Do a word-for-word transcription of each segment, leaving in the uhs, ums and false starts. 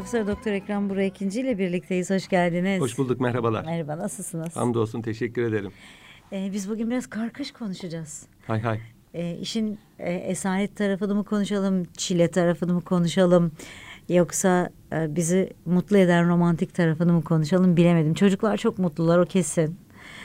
Profesör Doktor Ekrem Burak İkinci ile birlikteyiz. Hoş geldiniz. Hoş bulduk, merhabalar. Merhaba, nasılsınız? Hamdolsun, teşekkür ederim. Ee, biz bugün biraz karkış konuşacağız. Hay hay. Ee, işin e, esaret tarafını mı konuşalım, çile tarafını mı konuşalım, yoksa e, bizi mutlu eden romantik tarafını mı konuşalım bilemedim. Çocuklar çok mutlular, o kesin.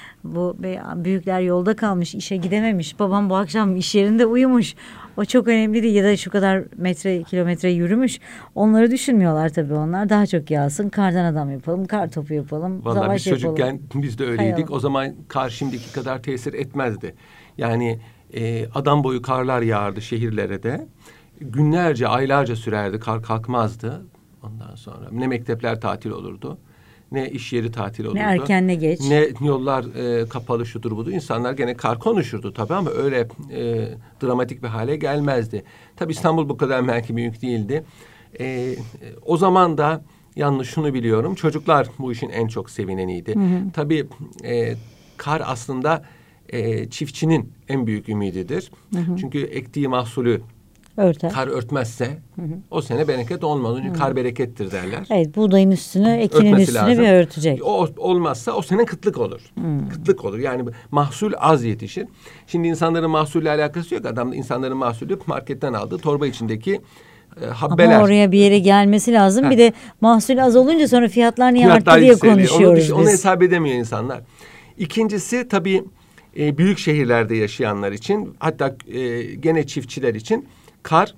Bu büyükler yolda kalmış, işe gidememiş. Babam bu akşam iş yerinde uyumuş. O çok önemli değil, ya da şu kadar metre kilometre yürümüş. Onları düşünmüyorlar tabii onlar. Daha çok yağsın, kardan adam yapalım, kar topu yapalım, Vallahi savaş biz çocukken yapalım. biz de öyleydik. Hayalım. O zaman kar şimdiki kadar tesir etmezdi. Yani e, adam boyu karlar yağardı şehirlere de. Günlerce, aylarca sürerdi, kar kalkmazdı. Ondan sonra ne mektepler tatil olurdu, ne iş yeri tatil olurdu. Ne erken ne geç. Ne yollar e, kapalı şudur budur. İnsanlar gene kar konuşurdu tabii, ama öyle e, dramatik bir hale gelmezdi. Tabii İstanbul bu kadar belki büyük değildi. E, o zaman da yalnız şunu biliyorum. Çocuklar bu işin en çok sevineniydi. Hı hı. Tabii e, kar aslında e, çiftçinin en büyük ümididir. Hı hı. Çünkü ektiği mahsulü Örter. Kar örtmezse hı hı. o sene bereket olmaz. Çünkü hı. kar berekettir derler. Evet, buğdayın üstünü, ekinin üstünü lazım. Bir örtecek. O olmazsa o sene kıtlık olur. Hı. Kıtlık olur. Yani mahsul az yetişir. Şimdi insanların mahsulle alakası yok. Adam insanların mahsulü marketten aldığı torba içindeki e, habbeler. Ama oraya bir yere gelmesi lazım. Ha. Bir de mahsul az olunca sonra fiyatlar niye fiyatlar arttı diye yükseliyor. konuşuyoruz onu, biz. Onu hesap edemiyor insanlar. İkincisi tabii e, büyük şehirlerde yaşayanlar için, hatta e, gene çiftçiler için kar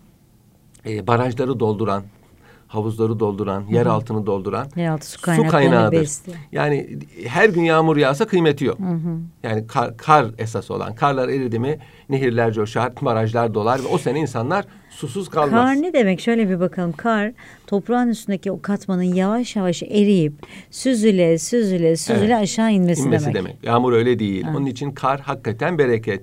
e, barajları dolduran, havuzları dolduran, yer altını dolduran yeraltı su, su kaynağıdır. Yani her gün yağmur yağsa kıymeti yok. Hı hı. Yani kar, kar esas olan. Karlar eridi mi nehirler coşar, barajlar dolar ve o sene insanlar susuz kalmaz. Kar ne demek? Şöyle bir bakalım. Kar, toprağın üstündeki o katmanın yavaş yavaş eriyip süzüle süzüle süzüle evet. aşağı inmesi, inmesi demek. demek. Yağmur öyle değil. Ha. Onun için kar hakikaten bereket.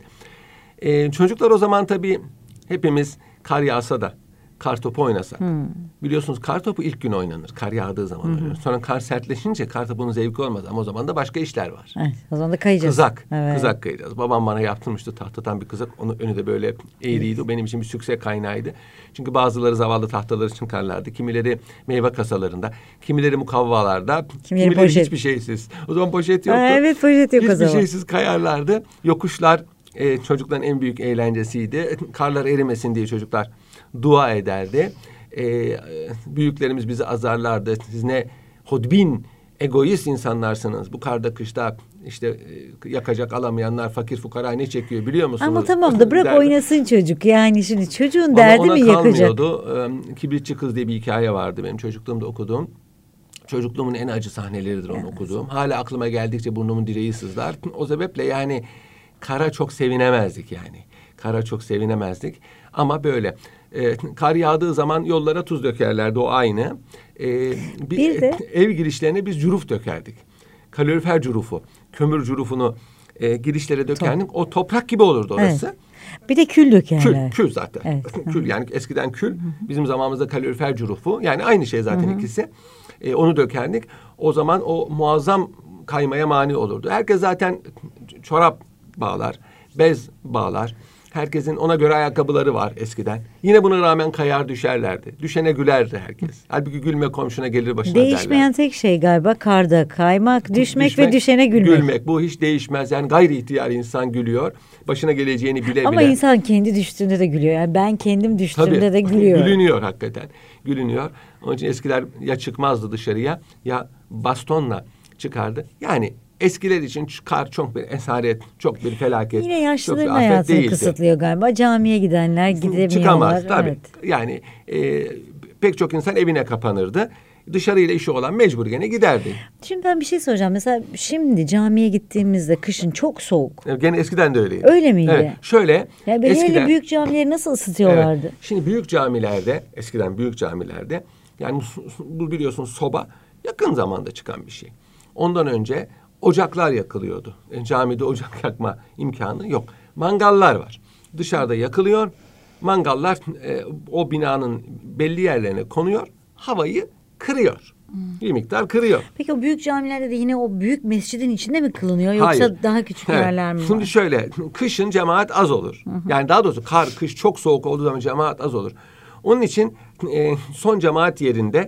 Ee, çocuklar o zaman tabii hepimiz kar yağsa da kar topu oynasa. Hmm. Biliyorsunuz kar topu ilk gün oynanır. Kar yağdığı zaman hmm. oynanır. Sonra kar sertleşince kar topunun zevki olmaz. Ama o zaman da başka işler var. Evet, o zaman da kayacağız. Kızak. Evet. Kızak kayacağız. Babam bana yaptırmıştı tahtadan bir kızak. Onun önü de böyle eğriydi. Evet. O benim için bir sükse kaynağıydı. Çünkü bazıları zavallı tahtaları çıkarlardı. Kimileri meyve kasalarında. Kimileri mukavvalarda. Kimileri, kimileri poşet. hiçbir şeysiz. O zaman poşet yoktu. Ha, evet, poşet yok hiçbir o zaman. Hiçbir şeysiz kayarlardı. Yokuşlar e, çocukların en büyük eğlencesiydi. Karlar erimesin diye çocuklar dua ederdi. Ee, büyüklerimiz bizi azarlardı. Siz ne hodbin, egoist insanlarsınız. Bu karda kışta işte e, yakacak alamayanlar, fakir fukara ne çekiyor biliyor musunuz? Ama tamam da bırak derdi. Oynasın çocuk. Yani şimdi çocuğun Ama derdi mi yakacak? Ee, Kibritçi Kız diye bir hikaye vardı benim çocukluğumda okuduğum. Çocukluğumun en acı sahneleridir onu evet. okuduğum. Hala aklıma geldikçe burnumun direği sızlar. O sebeple yani kara çok sevinemezdik yani. Kara çok sevinemezdik. Ama böyle e, kar yağdığı zaman yollara tuz dökerlerdi, o aynı. E, bir, bir de ev girişlerine biz cüruf dökerdik. Kalorifer cürufu, kömür cürufunu e, girişlere dökerdik. Top. O toprak gibi olurdu orası. Evet. Bir de kül dökerler. Kül, kül zaten. Evet. Kül yani eskiden kül. Hı-hı. Bizim zamanımızda kalorifer cürufu. Yani aynı şey zaten Hı-hı. ikisi. E, onu dökerdik. O zaman o muazzam kaymaya mani olurdu. Herkes zaten çorap bağlar, bez bağlar. Herkesin ona göre ayakkabıları var eskiden. Yine buna rağmen kayar düşerlerdi. Düşene gülerdi herkes. Halbuki gülme komşuna gelir başına derler. Değişmeyen tek şey galiba karda kaymak, düşmek, düşmek ve düşene gülmek. Gülmek. Bu hiç değişmez. Yani gayri ihtiyar insan gülüyor. Başına geleceğini bile bile. Ama insan kendi düştüğünde de gülüyor. Yani ben kendim düştüğümde Tabii, de gülüyorum. Gülünüyor hakikaten. Gülünüyor. Onun için eskiler ya çıkmazdı dışarıya ya bastonla çıkardı. Yani eskiler için kar çok bir esaret, çok bir felaket. Yine yaşlıların hayatını kısıtlıyor galiba. Camiye gidenler gidemiyorlar. Çıkamaz tabii. Evet. Yani e, pek çok insan evine kapanırdı. Dışarıyla işi olan mecbur gene giderdi. Şimdi ben bir şey soracağım. Mesela şimdi camiye gittiğimizde kışın çok soğuk. Gene eskiden de öyleydi. Öyle miydi? Evet. Şöyle yani eskiden büyük camileri nasıl ısıtıyorlardı? Evet. Şimdi büyük camilerde, eskiden büyük camilerde yani bu biliyorsun soba yakın zamanda çıkan bir şey. Ondan önce ocaklar yakılıyordu. E, camide ocak yakma imkanı yok. Mangallar var. Dışarıda yakılıyor. Mangallar e, o binanın belli yerlerine konuyor. Havayı kırıyor. Hmm. Bir miktar kırıyor. Peki o büyük camilerde de yine o büyük mescidin içinde mi kılınıyor? Yoksa Hayır. daha küçük evet. yerler mi var? Şimdi şöyle, kışın cemaat az olur. Hı hı. Yani daha doğrusu kar, kış çok soğuk olduğu zaman cemaat az olur. Onun için e, son cemaat yerinde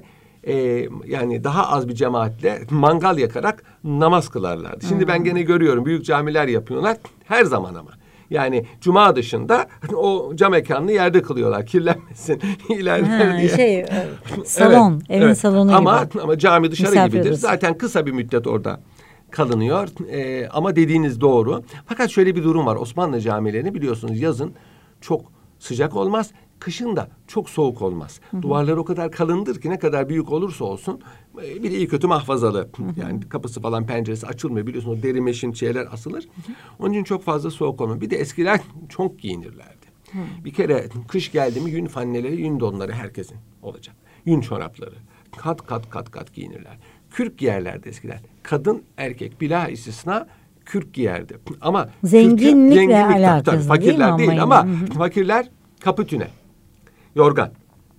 e, yani daha az bir cemaatle mangal yakarak namaz kılarlardı. Şimdi hmm. ben gene görüyorum büyük camiler yapıyorlar her zaman ama. Yani cuma dışında o cam mekanını yerde kılıyorlar. Kirlenmesin, ilerler diye. Şey, salon, evet, evin evet. salonu ama, gibi. Ama cami dışarı Misafir gibidir. odası. Zaten kısa bir müddet orada kalınıyor. Ee, ama dediğiniz doğru. Fakat şöyle bir durum var. Osmanlı camilerini biliyorsunuz yazın çok sıcak olmaz. Kışın da çok soğuk olmaz. Hı hı. Duvarları o kadar kalındır ki ne kadar büyük olursa olsun bir de iyi kötü mahfazalı. Hı hı. Yani kapısı falan penceresi açılmıyor. Biliyorsunuz deri meşin şeyler asılır. Hı hı. Onun için çok fazla soğuk olmaz. Bir de eskiler çok giyinirlerdi. Hı. Bir kere kış geldi mi yün fanneleri, yün donları herkesin olacak. Yün çorapları. Kat kat kat kat giyinirler. Kürk giyerlerdi eskiden. Kadın erkek bila istisna kürk giyerdi. Ama zenginlikle kürkü, zenginlik, alakalı tabii, fakirler değil, değil ama, ama fakirler kaputüne. Yorgan.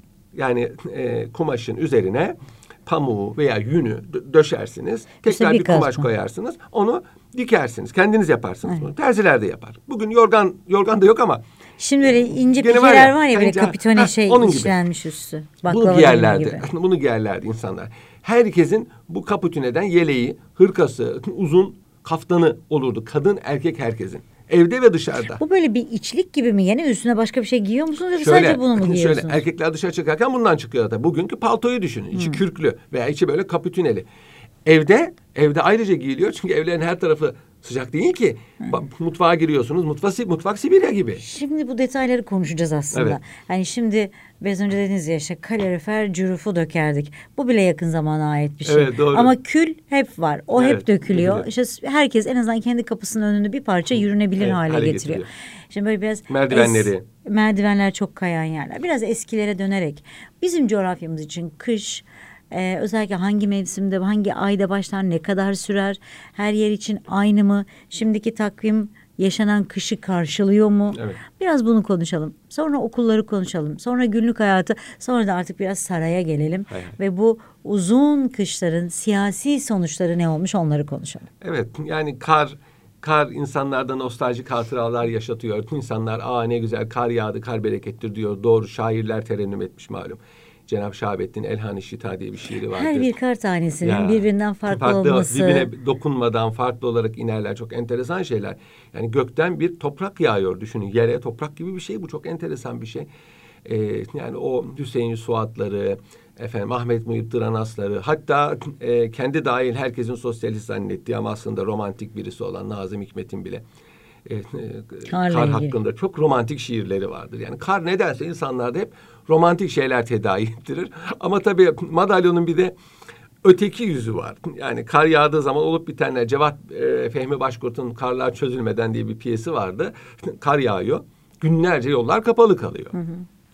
Yani e, kumaşın üzerine pamuğu veya yünü dö- döşersiniz. Tekrar işte bir, bir kumaş mı? koyarsınız. Onu dikersiniz. Kendiniz yaparsınız evet. bunu. Terziler de yapar. Bugün yorgan yorgan da yok ama. Şimdi böyle ince pijeler var ya, var ya böyle kapitone şey işlenmiş üstü. Bunu giyerlerdi. Bunu giyerlerdi insanlar. Herkesin bu kaputüneden yeleği, hırkası, uzun kaftanı olurdu. Kadın erkek herkesin. Evde ve dışarıda. Bu böyle bir içlik gibi mi? Yani üstüne başka bir şey giyiyor musunuz yoksa sadece bunu mu giyiyorsunuz? Şöyle erkekler dışarı çıkarken bundan çıkıyor da. Bugünkü paltoyu düşünün. İçi hmm. kürklü veya içi böyle kapütüneli. Evde, evde ayrıca giyiliyor. Çünkü evlerin her tarafı sıcak değil ki. Hmm. Mutfağa giriyorsunuz. Mutfak, mutfak Sibirya gibi. Şimdi bu detayları konuşacağız aslında. Evet. Yani şimdi biraz önce dediniz ya işte kalorifer cürufu dökerdik. Bu bile yakın zamana ait bir şey. Evet, doğru. Ama kül hep var. O evet, hep dökülüyor. İşte herkes en azından kendi kapısının önünde bir parça yürünebilir evet, hale, hale getiriyor. getiriyor. Şimdi böyle biraz merdivenleri. Es, merdivenler çok kayan yerler. Biraz eskilere dönerek bizim coğrafyamız için kış Ee, özellikle hangi mevsimde, hangi ayda başlar, ne kadar sürer, her yer için aynı mı? Şimdiki takvim yaşanan kışı karşılıyor mu? Evet. Biraz bunu konuşalım. Sonra okulları konuşalım. Sonra günlük hayatı, sonra da artık biraz saraya gelelim. Evet. Ve bu uzun kışların siyasi sonuçları ne olmuş onları konuşalım. Evet, yani kar... Kar insanlarda nostaljik hatıralar yaşatıyor. İnsanlar aa ne güzel kar yağdı, kar berekettir diyor. Doğru şairler terennüm etmiş malum. Cenab-ı Şahabettin Elhan-ı Şita diye bir şiiri vardır. Her bir kar tanesinin ya, birbirinden farklı, farklı olması. Birbirine dokunmadan farklı olarak inerler. Çok enteresan şeyler. Yani gökten bir toprak yağıyor düşünün. Yere toprak gibi bir şey bu. Çok enteresan bir şey. Ee, yani o Hüseyin Suatları, efendim Ahmet Muhip Dıranasları, hatta e, kendi dahil herkesin sosyalist zannettiği ama aslında romantik birisi olan Nazım Hikmet'in bile e, e, kar hakkında çok romantik şiirleri vardır. Yani kar nedense insanlarda hep romantik şeyler tedavi ettirir. Ama tabii madalyonun bir de öteki yüzü var. Yani kar yağdığı zaman olup bitenler. Cevat e, Fehmi Başkurt'un Karlar Çözülmeden diye bir piyesi vardı. Kar yağıyor. Günlerce yollar kapalı kalıyor. Hı hı.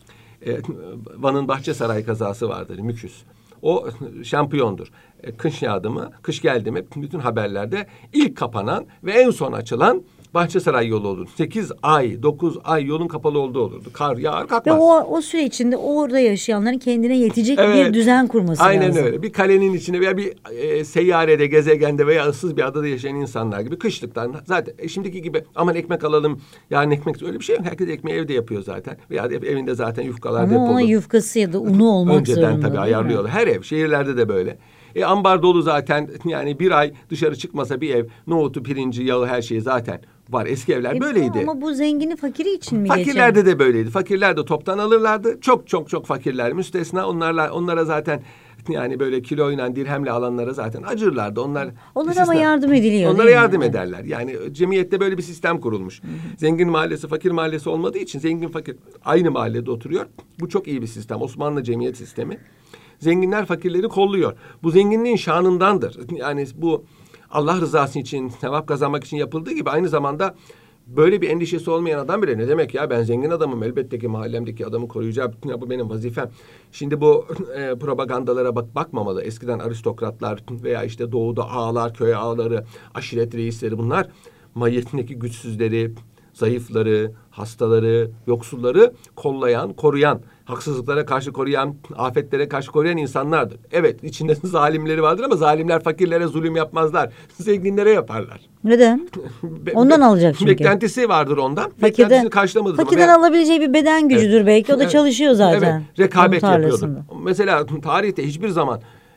E, Van'ın Bahçesaray kazası vardır, Müküs. O şampiyondur. E, kış yağdı mı, kış geldi mi bütün haberlerde ilk kapanan ve en son açılan Bahçesaray yolu olurdu. Sekiz ay, dokuz ay yolun kapalı olduğu olurdu. Kar yağar kalkmaz. Ve o, o süre içinde orada yaşayanların kendine yetecek evet, bir düzen kurması aynen lazım. Aynen öyle. Bir kalenin içinde veya bir e, seyyarede, gezegende veya ıssız bir adada yaşayan insanlar gibi kışlıktan zaten e, şimdiki gibi aman ekmek alalım, yarın ekmek öyle bir şey yok. Herkes ekmeği evde yapıyor zaten. Veya evinde zaten yufkalar ama depolu. Ama ona yufkası ya da unu olmak önceden zorunda. Önceden tabii ayarlıyorlar. Her ev, şehirlerde de böyle. E, ambar dolu zaten yani bir ay dışarı çıkmasa bir ev nohutu, pirinci, yağı her şeyi zaten var. Eski evler e, böyleydi. Ama bu zengini fakiri için mi Fakirlerde geçen? de böyleydi. Fakirler de toptan alırlardı. Çok çok çok fakirler müstesna. Onlarla onlara zaten yani böyle kiloyla dirhemle alanlara zaten acırlardı. Onlar Onlara ama yardım ediliyor. Onlara yardım mi? ederler. Yani cemiyette böyle bir sistem kurulmuş. Hı hı. Zengin mahallesi, fakir mahallesi olmadığı için zengin fakir aynı mahallede oturuyor. Bu çok iyi bir sistem. Osmanlı cemiyet sistemi. Zenginler fakirleri kolluyor. Bu zenginliğin şanındandır. Yani bu Allah rızası için, sevap kazanmak için yapıldığı gibi aynı zamanda böyle bir endişesi olmayan adam bile ne demek ya ben zengin adamım elbette ki mahallemdeki adamı koruyacağım. Ya bu benim vazifem. Şimdi bu e, propagandalara bak bakmamalı. Eskiden aristokratlar veya işte doğuda ağalar, köy ağaları, aşiret reisleri bunlar mahiyetindeki güçsüzleri, zayıfları, hastaları, yoksulları kollayan, koruyan, haksızlıklara karşı koruyan, afetlere karşı koruyan insanlardır. Evet, içinde zalimleri vardır ama zalimler fakirlere zulüm yapmazlar. Zenginlere yaparlar. Neden? Ondan alacak çünkü. Beklentisi vardır ondan. Fakirden, Beklentisini karşılamadığı zaman. Fakirden alabileceği bir beden gücüdür evet. belki. O da çalışıyor zaten. Evet, rekabet yapıyordu. Mesela tarihte hiçbir zaman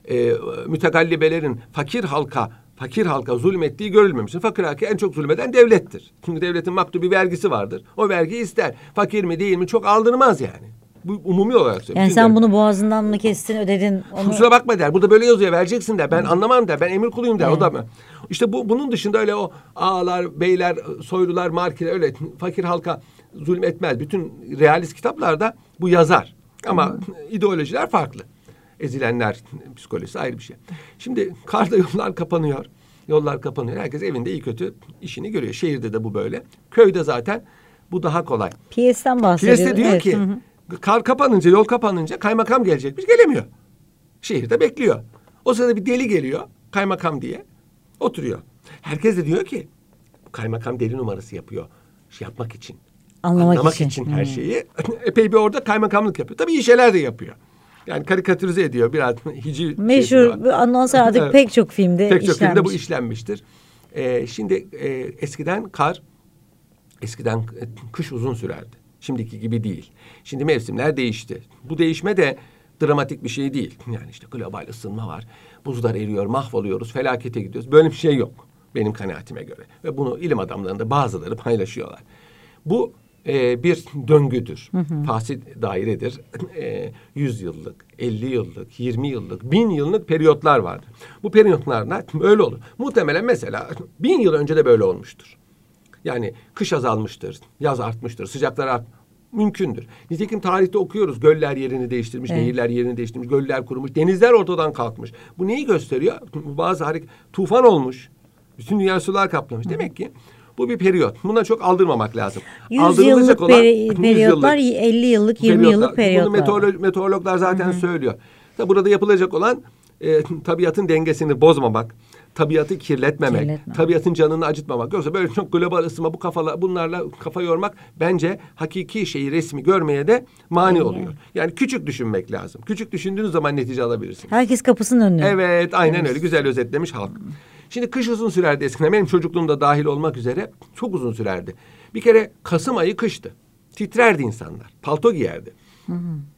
e, mütegallibelerin fakir halka fakir halka zulmettiği görülmemiştir. Fakir halka en çok zulmeden devlettir. Çünkü devletin maktubi vergisi vardır. O vergi ister. Fakir mi değil mi çok aldırmaz yani. Bu umumi olarak söylüyorum. Yani sen bunu boğazından mı kestin, ödedin? Onu... Kusura bakma der. Burada böyle yazıyor, vereceksin der. Ben Hı. anlamam der. Ben emir kuluyum der. Evet. O da mı? İşte bu bunun dışında öyle o ağalar, beyler, soylular, markiler öyle fakir halka zulmetmez. Bütün realist kitaplarda bu yazar. Ama Hı. ideolojiler farklı. Ezilenler psikolojisi ayrı bir şey. Şimdi karda yollar kapanıyor. Yollar kapanıyor. Herkes evinde iyi kötü işini görüyor. Şehirde de bu böyle. Köyde zaten bu daha kolay. P S'ten bahsediyor. P S'te diyor evet. ki hı hı. kar kapanınca, yol kapanınca kaymakam gelecekmiş. Gelemiyor. Şehirde bekliyor. O sırada bir deli geliyor. Kaymakam diye. Oturuyor. Herkes de diyor ki kaymakam deli numarası yapıyor. Şey yapmak için. Anlamak, Anlamak için, için her hmm. şeyi. Epey bir orada kaymakamlık yapıyor. Tabii iyi şeyler de yapıyor. Yani karikatürize ediyor. Biraz hici meşhur anons artık evet. pek çok filmde Pek çok işlenmiş. filmde bu işlenmiştir. Ee, şimdi e, eskiden kar, eskiden e, kış uzun sürerdi. Şimdiki gibi değil. Şimdi mevsimler değişti. Bu değişme de dramatik bir şey değil. Yani işte global ısınma var. Buzlar eriyor, mahvoluyoruz, felakete gidiyoruz. Böyle bir şey yok benim kanaatime göre. Ve bunu ilim adamlarında bazıları paylaşıyorlar. Bu e, bir döngüdür. Hı hı. Fasit dairedir. E, yüz yıllık, elli yıllık, yirmi yıllık, bin yıllık periyotlar vardır. Bu periyotlarla öyle olur. Muhtemelen mesela bin yıl önce de böyle olmuştur. Yani kış azalmıştır, yaz artmıştır, sıcaklar art mümkündür. Nitekim tarihte okuyoruz. Göller yerini değiştirmiş, evet. nehirler yerini değiştirmiş, göller kurumuş, denizler ortadan kalkmış. Bu neyi gösteriyor? Bazı hareket, tufan olmuş. Bütün dünya sular kaplamış. Hı. Demek ki bu bir periyot. Buna çok aldırmamak lazım. yüz yıllık olan, peri, periyotlar, elli yıllık, yirmi periyotlar. Yıllık periyotlar. Bunu meteorolog, meteorologlar zaten Hı-hı. söylüyor. Tabi burada yapılacak olan e, tabiatın dengesini bozmamak, tabiatı kirletmemek, Kirletme. tabiatın canını acıtmamak. Yoksa böyle çok global ısınma, bu kafalar, bunlarla kafa yormak bence hakiki şeyi, resmi görmeye de mani evet. oluyor. Yani küçük düşünmek lazım. Küçük düşündüğünüz zaman netice alabilirsiniz. Herkes kapısının önüne. Evet, aynen evet. öyle. Güzel özetlemiş halk. Hmm. Şimdi kış uzun sürerdi eskiden. Benim çocukluğumda dahil olmak üzere çok uzun sürerdi. Bir kere Kasım ayı kıştı. Titrerdi insanlar. Palto giyerdi. Hı hı.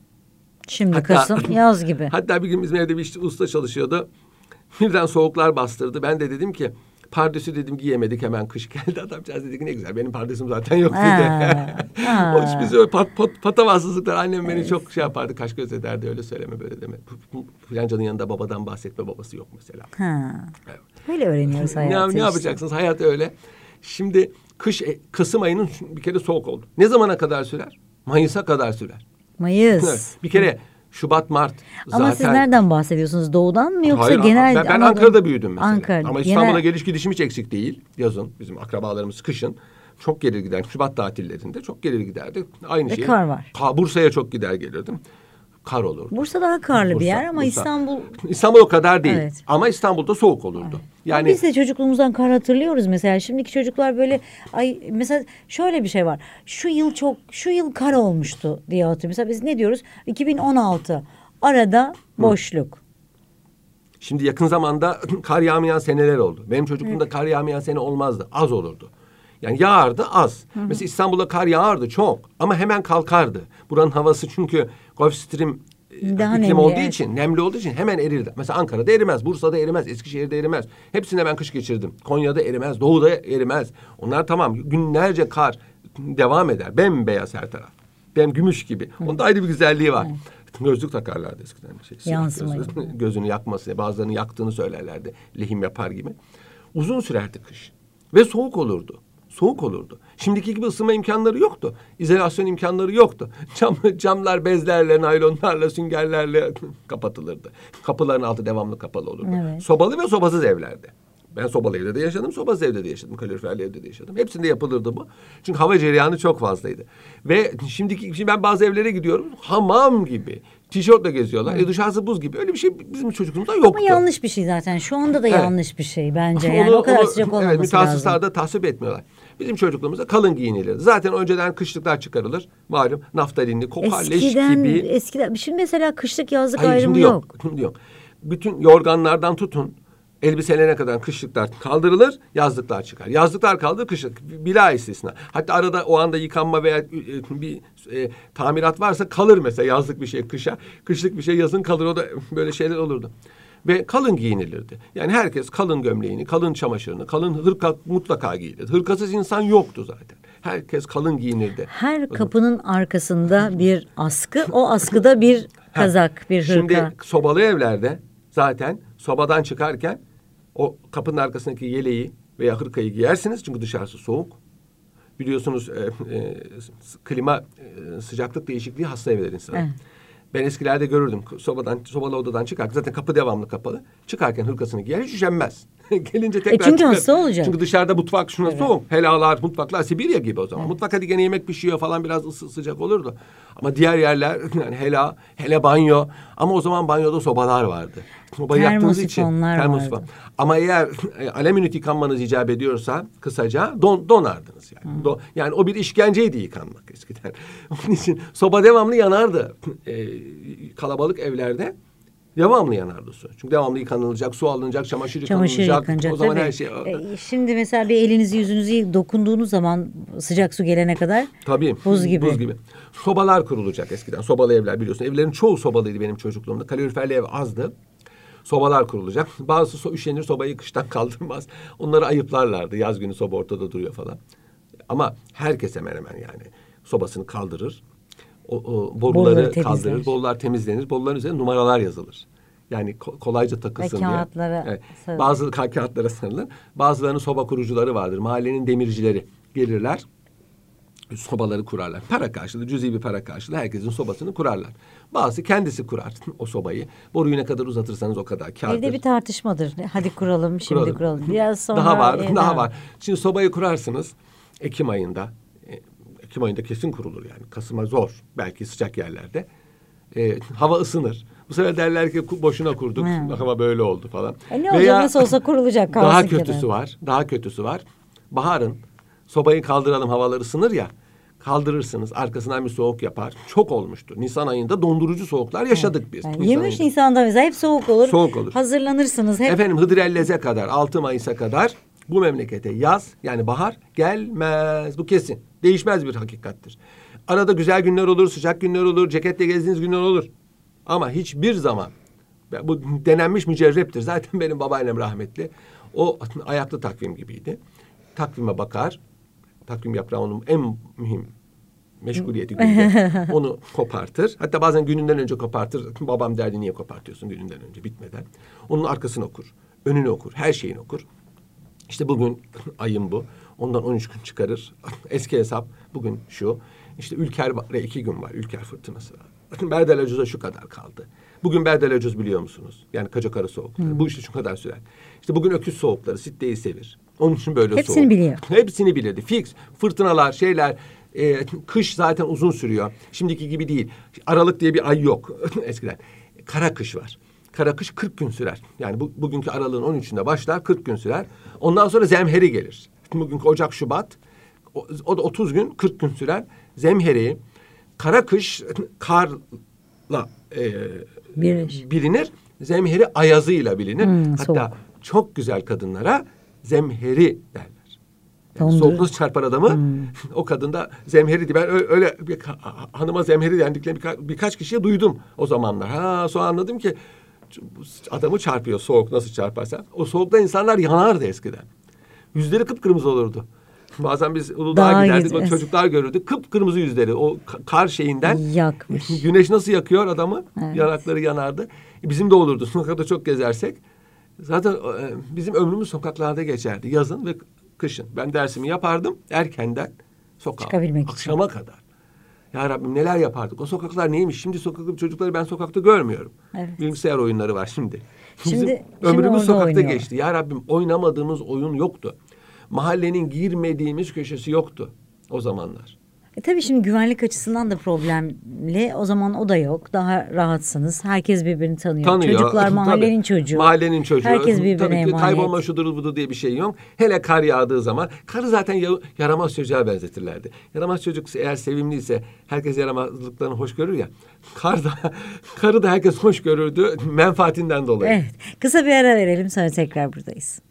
Şimdi hatta, Kasım yaz gibi. Hatta bir gün bizim evde bir işte, usta çalışıyordu. Birden soğuklar bastırdı. Ben de dedim ki pardesü dedim giyemedik, hemen kış geldi. Adamcağız dedi ki ne güzel, benim pardesüm zaten yok dedi. O iş bizi öyle pat, pat, patavatsızlıklar. Annem beni evet. çok şey yapardı, kaş göz ederdi, öyle söyleme böyle deme. Filancanın yanında babadan bahsetme, babası yok mesela. Ha. Evet. Öyle öğreniyoruz hayatı. Ne, işte. ne yapacaksınız? Hayat öyle. Şimdi kış, Kasım ayının bir kere soğuk oldu. Ne zamana kadar sürer? Mayıs'a kadar sürer. Mayıs. Bir kere Şubat, Mart Ama zaten... siz nereden bahsediyorsunuz? Doğudan mı yoksa Hayır, genel? Ben, ben Ankara'da büyüdüm mesela. Ankara, Ama İstanbul'a genel... geliş gidişim hiç eksik değil. Yazın bizim akrabalarımız kışın çok gelir gider. Şubat tatillerinde çok gelir giderdi. Aynı Ve şey. kar var. Ka- Bursa'ya çok gider gelirdim. Kar olurdu. Bursa daha karlı Bursa, bir yer ama Bursa. İstanbul... İstanbul o kadar değil. Evet. Ama İstanbul'da soğuk olurdu. Evet. Yani biz de çocukluğumuzdan kar hatırlıyoruz mesela. Şimdiki çocuklar böyle ay mesela şöyle bir şey var. Şu yıl çok şu yıl kar olmuştu diye hatırlıyorum. Mesela biz ne diyoruz? iki bin on altı arada boşluk. Hı. Şimdi yakın zamanda kar yağmayan seneler oldu. Benim çocukluğumda evet. kar yağmayan sene olmazdı. Az olurdu. Yani yağardı az. Hı hı. Mesela İstanbul'da kar yağardı çok ama hemen kalkardı. Buranın havası çünkü Gulf Stream Daha iklim olduğu evet. için, nemli olduğu için hemen erirdi. Mesela Ankara'da erimez, Bursa'da erimez, Eskişehir'de erimez. Hepsinde ben kış geçirdim. Konya'da erimez, Doğu'da erimez. Onlar tamam, günlerce kar devam eder. Bembeyaz her taraf. Bem gümüş gibi. Hı. Onda ayrı bir güzelliği var. Evet. Gözlük takarlardı eskiden. Şey, Yansımayı. Gözü, gözünü yakmasını, bazılarını yaktığını söylerlerdi. Lehim yapar gibi. Uzun sürerdi kış. Ve soğuk olurdu. Soğuk olurdu. Şimdiki gibi ısınma imkanları yoktu. İzolasyon imkanları yoktu. Cam, camlar bezlerle, naylonlarla, süngerlerle kapatılırdı. Kapıların altı devamlı kapalı olurdu. Evet. Sobalı ve sobasız evlerde. Ben sobalı evde de yaşadım, sobasız evde de yaşadım. Kaloriferli evde de yaşadım. Hepsinde yapılırdı bu. Çünkü hava cereyanı çok fazlaydı. Ve şimdiki, şimdi ben bazı evlere gidiyorum. Hamam gibi. Tişörtle geziyorlar. Evet. E dışarısı buz gibi. Öyle bir şey bizim çocukluğumuzda yoktu. Ama yanlış bir şey zaten. Şu anda da evet. yanlış bir şey bence. Yani onu, o kadar onu, sıcak olmaması evet, lazım. Mütehassıslar da tasvip etmiyorlar. Bizim çocukluğumuzda kalın giyinilirdi. Zaten önceden kışlıklar çıkarılır. Malum naftalinli, kokar, leş gibi. Eskiden. Şimdi mesela kışlık yazlık Hayır, ayrımı şimdi yok. yok. Şimdi yok. Bütün yorganlardan tutun. Elbiselerine kadar kışlıklar kaldırılır, yazlıklar çıkar. Yazlıklar kaldır, kışlık bila istisna. Hatta arada o anda yıkanma veya bir e, tamirat varsa kalır mesela yazlık bir şey kışa. Kışlık bir şey yazın kalır, o da böyle şeyler olurdu. Ve kalın giyinilirdi. Yani herkes kalın gömleğini, kalın çamaşırını, kalın hırka mutlaka giyilirdi. Hırkasız insan yoktu zaten. Herkes kalın giyinirdi. Her kapının arkasında bir askı, o askıda bir kazak, bir hırka. Şimdi sobalı evlerde zaten sobadan çıkarken o kapının arkasındaki yeleği veya hırkayı giyersiniz. Çünkü dışarısı soğuk. Biliyorsunuz e, e, klima e, sıcaklık değişikliği hasta eder insanı. Evet. Ben eskilerde görürdüm. Sobadan, sobalı odadan çıkarken zaten kapı devamlı kapalı. Çıkarken hırkasını giyer, hiç üşenmez. Gelince tekrar e çünkü çıkar. hasta olacak. Çünkü dışarıda mutfak şuna evet. soğuk. Helalar, mutfaklar Sibirya gibi o zaman. Evet. Mutfak hadi gene yemek pişiyor falan, biraz ısı, sıcak olurdu. Ama diğer yerler yani hela, hele banyo. Ama o zaman banyoda sobalar vardı. Sobayı yaktığınız için. Termosifon vardı. Ama eğer e, alüminyum yıkanmanız icap ediyorsa kısaca don, donardınız yani. Hmm. Don, yani o bir işkenceydi yıkanmak eskiden. Onun için soba devamlı yanardı. E, kalabalık evlerde devamlı yanardı su. Çünkü devamlı yıkanılacak, su alınacak, çamaşır, çamaşır yıkanılacak. yıkanacak. O zaman tabii. her şey... E, şimdi mesela bir elinizi yüzünüzü dokunduğunuz zaman sıcak su gelene kadar tabii, buz gibi. Buz gibi. Sobalar kurulacak eskiden. Sobalı evler biliyorsun. Evlerin çoğu sobalıydı benim çocukluğumda. Kaloriferli ev azdı. Sobalar kurulacak. Bazısı so üşenir, sobayı kıştan kaldırmaz. Onları ayıplarlardı. Yaz günü soba ortada duruyor falan. Ama herkes hemen hemen yani sobasını kaldırır. O, o boruları kaldırır. Borular temizlenir. Boruların üzerine numaralar yazılır. Yani ko kolayca takılsın diye. Kağıtlara evet. Bazı ka kağıtlara sarılır. Bazılarının soba kurucuları vardır. Mahallenin demircileri gelirler. Sobaları kurarlar. Para karşılığı, cüzi bir para karşılığı herkesin sobasını kurarlar. Bazısı kendisi kurar o sobayı. Boruyu ne kadar uzatırsanız o kadar kârdır. Evde bir tartışmadır. Hadi kuralım, şimdi kuralım. kuralım. Biraz sonra daha var, e, daha var. Şimdi sobayı kurarsınız Ekim ayında. Ekim ayında kesin kurulur yani. Kasım'a zor. Belki sıcak yerlerde. E, hava ısınır. Bu sefer derler ki boşuna kurduk. Hmm. Hava böyle oldu falan. E ne olacak, nasıl olsa kurulacak. Daha kötüsü kadar. var. Daha kötüsü var. Baharın sobayı kaldıralım, havalar ısınır ya. Kaldırırsınız, arkasından bir soğuk yapar. Çok olmuştu. Nisan ayında dondurucu soğuklar yaşadık evet. biz. Yani yirmi üç Nisan'da mesela hep soğuk olur. Soğuk olur. Hazırlanırsınız hep. Efendim Hıdrellez'e kadar, altı Mayıs'a kadar bu memlekete yaz yani bahar gelmez. Bu kesin. Değişmez bir hakikattir. Arada güzel günler olur, sıcak günler olur, ceketle gezdiğiniz günler olur. Ama hiçbir zaman, bu denenmiş mücerreptir. Zaten benim babaannem rahmetli. O ayaklı takvim gibiydi. Takvime bakar. Takvim yaprağı onun en mühim meşguliyeti günde. Onu kopartır. Hatta bazen gününden önce kopartır. Babam derdi niye kopartıyorsun gününden önce bitmeden. Onun arkasını okur. Önünü okur. Her şeyini okur. İşte bugün ayın bu. Ondan on üç gün çıkarır. Eski hesap bugün şu. İşte Ülker'e iki gün var. Ülker fırtınası var. Bakın Berdelacuz'a şu kadar kaldı. Bugün Berdelacuz biliyor musunuz? Yani Kacakarı soğukları. Hmm. Bu işte şu kadar sürer. İşte bugün öküz soğukları. Sitteyi sevir. Onun için böyle Hepsini soğuk. biliyor. Hepsini bilirdi. Fix. Fırtınalar, şeyler. E, kış zaten uzun sürüyor. Şimdiki gibi değil. Aralık diye bir ay yok eskiden. Kara kış var. Kara kış kırk gün sürer. Yani bu, bugünkü aralığın on üçünde başlar, kırk gün sürer. Ondan sonra zemheri gelir. Bugünkü Ocak, Şubat. O, o da otuz gün, kırk gün sürer. Zemheri, kara kış karla e, bilinir. Zemheri ayazıyla bilinir. Hmm, Hatta soğuk. Çok güzel kadınlara zemheri derler. Yani soğuk nasıl çarpar adamı? Hmm. O kadın da zemheri. Ben öyle, öyle bir, hanıma zemheri dendiklerini birka, birkaç kişiye duydum o zamanlar. Ha, sonra anladım ki adamı çarpıyor soğuk nasıl çarparsa. O soğukta insanlar yanardı eskiden. Yüzleri kıpkırmızı olurdu. Bazen biz Uludağ'a giderdik, o çocuklar görürdük. Kıpkırmızı yüzleri, o kar şeyinden. Yakmış. Güneş nasıl yakıyor adamı? Evet. Yanakları yanardı. E bizim de olurdu. Sokakta çok gezersek. Zaten e, bizim ömrümüz sokaklarda geçerdi. Yazın ve kışın. Ben dersimi yapardım erkenden sokağa. Çıkabilmek akşama için. kadar. Ya Rabbim neler yapardık. O sokaklar neymiş? Şimdi sokakta çocukları ben sokakta görmüyorum. Evet. Bilgisayar oyunları var şimdi. Bizim şimdi, ömrümüz sokakta oynuyor. geçti. Ya Rabbim oynamadığımız oyun yoktu. Mahallenin girmediğimiz köşesi yoktu o zamanlar. E tabii şimdi güvenlik açısından da problemli. O zaman o da yok. Daha rahatsınız. Herkes birbirini tanıyor. Tanıyor. Çocuklar mahallenin tabii. çocuğu. Mahallenin çocuğu. Herkes birbirine tabii emanet. Kaybolma şudur budur diye bir şey yok. Hele kar yağdığı zaman. Karı zaten yaramaz çocuğa benzetirlerdi. Yaramaz çocuk eğer sevimliyse herkes yaramazlıklarını hoş görür ya. Kar da, karı da herkes hoş görürdü. Menfaatinden dolayı. Evet. Kısa bir ara verelim sonra tekrar buradayız.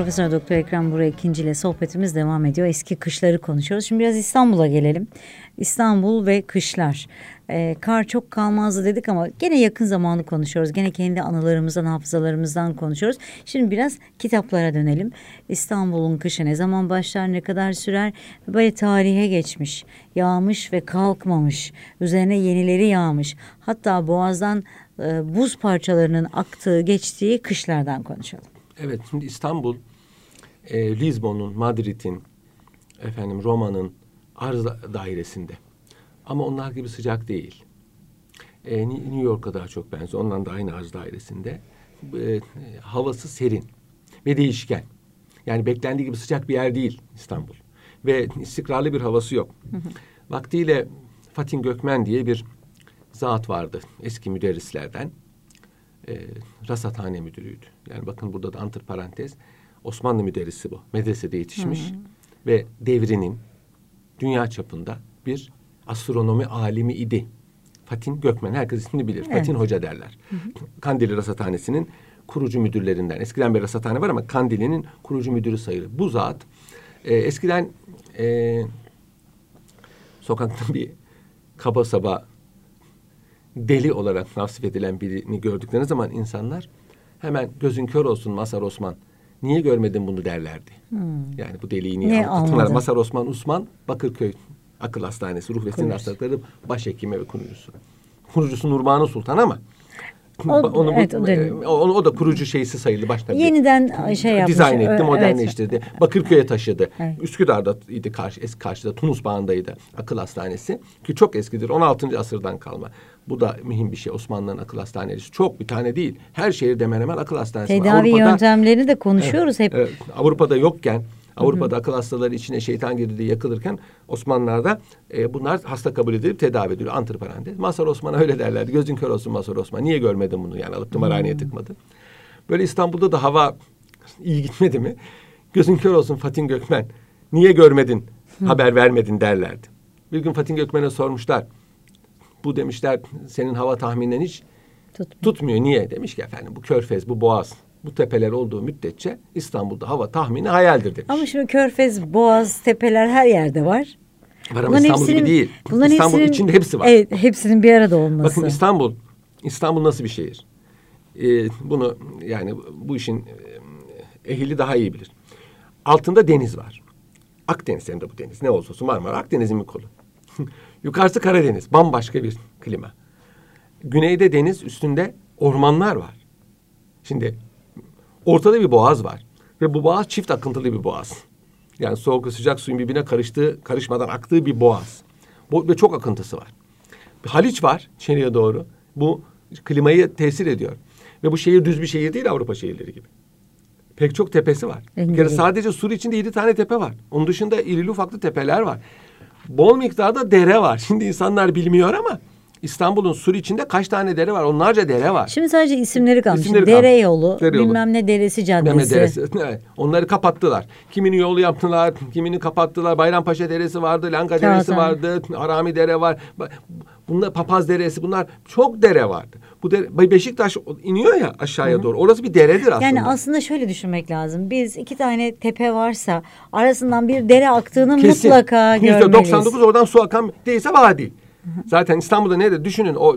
Profesör Doktor Ekrem Burak İkinci ile sohbetimiz devam ediyor. Eski kışları konuşuyoruz. Şimdi biraz İstanbul'a gelelim. İstanbul ve kışlar. Ee, kar çok kalmazdı dedik ama gene yakın zamanı konuşuyoruz. Gene kendi anılarımızdan, hafızalarımızdan konuşuyoruz. Şimdi biraz kitaplara dönelim. İstanbul'un kışı ne zaman başlar, ne kadar sürer? Böyle tarihe geçmiş, yağmış ve kalkmamış. Üzerine yenileri yağmış. Hatta boğazdan e, buz parçalarının aktığı, geçtiği kışlardan konuşalım. Evet, şimdi İstanbul, e, Lizbon'un, Madrid'in, efendim Roma'nın arz dairesinde. Ama onlar gibi sıcak değil. E, New York'a daha çok benziyor. Ondan da aynı arz dairesinde. E, havası serin ve değişken. Yani beklendiği gibi sıcak bir yer değil İstanbul. Ve istikrarlı bir havası yok. Hı hı. Vaktiyle Fatih Gökmen diye bir zat vardı. Eski müderrislerden. E, rasathane müdürüydü. Yani bakın burada da antiparantez. Osmanlı müderrisi bu. Medresede yetişmiş. Hı hı. Ve devrinin dünya çapında bir astronomi alimi idi. Fatih Gökmen. Herkes ismini bilir. Evet. Fatih Hoca derler. Hı hı. Kandilli Rasathanesi'nin kurucu müdürlerinden. Eskiden bir rasathane var ama Kandilli'nin kurucu müdürü sayılır. Bu zat e, eskiden e, sokakta bir kaba saba deli olarak nasip edilen birini gördükleri zaman insanlar hemen gözün kör olsun Mazhar Osman. Niye görmedin bunu derlerdi. Hmm. Yani bu deliği niye anlattılar? Mazhar Osman Usman Bakırköy Akıl Hastanesi Ruh ve Sinir Hastalıkları Başhekimi ve kurucusu. Kurucusu Nurmani Sultan ama o, onu, evet, bu, o, o, o da kurucu şeysi sayıldı başta. Yeniden şey yapmış. Dizayn etti, modernleştirdi. Evet. Bakırköy'e taşıdı. Evet. Üsküdar'daydı karşı, eski karşıda Tunus Bağı'ndaydı akıl hastanesi. Ki çok eskidir. on altıncı asırdan kalma. Bu da mühim bir şey. Osmanlı'nın akıl hastanesi. Çok bir tane değil. Her şehirde hemen hemen akıl hastanesi var. Tedavi yöntemlerini de konuşuyoruz evet, hep. Evet, Avrupa'da yokken, Avrupa'da Hı-hı. akıl hastaları içine şeytan girdi diye yakılırken Osmanlılar'da e, bunlar hasta kabul edilip tedavi ediliyor. Antiparantez. Mazhar Osman'a öyle derlerdi. Gözün kör olsun Mazhar Osman. Niye görmedin bunu? Yani alıp tımarhaneye tıkmadı. Böyle İstanbul'da da hava iyi gitmedi mi? Gözün kör olsun Fatih Gökmen. Niye görmedin? Hı. Haber vermedin derlerdi. Bir gün Fatih Gökmen'e sormuşlar. Bu demişler senin hava tahmininden hiç tutmuyor. tutmuyor. Niye? Demiş ki efendim bu Körfez, bu Boğaz. Bu tepeler olduğu müddetçe İstanbul'da hava tahmini hayaldir demiş. Ama şimdi Körfez, Boğaz, tepeler her yerde var. Var ama bunların İstanbul hepsinin, gibi değil. İstanbul hepsinin, içinde hepsi var. Evet, hepsinin bir arada olması. Bakın İstanbul, İstanbul nasıl bir şehir? Ee, bunu yani bu işin e, ehli daha iyi bilir. Altında deniz var. Akdeniz hem de bu deniz. Ne olursa olsun Marmara Akdeniz'in bir kolu. Yukarısı Karadeniz. Bambaşka bir klima. Güneyde deniz, üstünde ormanlar var. Şimdi ortada bir boğaz var. Ve bu boğaz çift akıntılı bir boğaz. Yani soğuk ve sıcak suyun birbirine karıştığı, karışmadan aktığı bir boğaz. Bu, ve çok akıntısı var. Bir Haliç var içeriye doğru. Bu klimayı tesir ediyor. Ve bu şehir düz bir şehir değil Avrupa şehirleri gibi. Pek çok tepesi var. Bir kere sadece sur içinde yedi tane tepe var. Onun dışında irili ufaklı tepeler var. Bol miktarda dere var. Şimdi insanlar bilmiyor ama İstanbul'un sur içinde kaç tane dere var? Onlarca dere var. Şimdi sadece isimleri kalmış. İsimleri dere kalmış. yolu, dere yolu, bilmem ne deresi caddesi. deresi. Evet. Onları kapattılar. Kimini yolu yaptılar, kimini kapattılar. Bayrampaşa deresi vardı, Lanka Kağıthane. deresi vardı, Harami dere var. Bunlar Papaz deresi, bunlar çok dere vardı. Bu dere, Beşiktaş iniyor ya aşağıya Hı-hı. doğru. Orası bir deredir aslında. Yani aslında şöyle düşünmek lazım. Biz iki tane tepe varsa arasından bir dere aktığını Kesin. mutlaka görmeliyiz. yüzde doksan dokuz oradan su akan değilse vadi. Zaten İstanbul'da ne düşünün o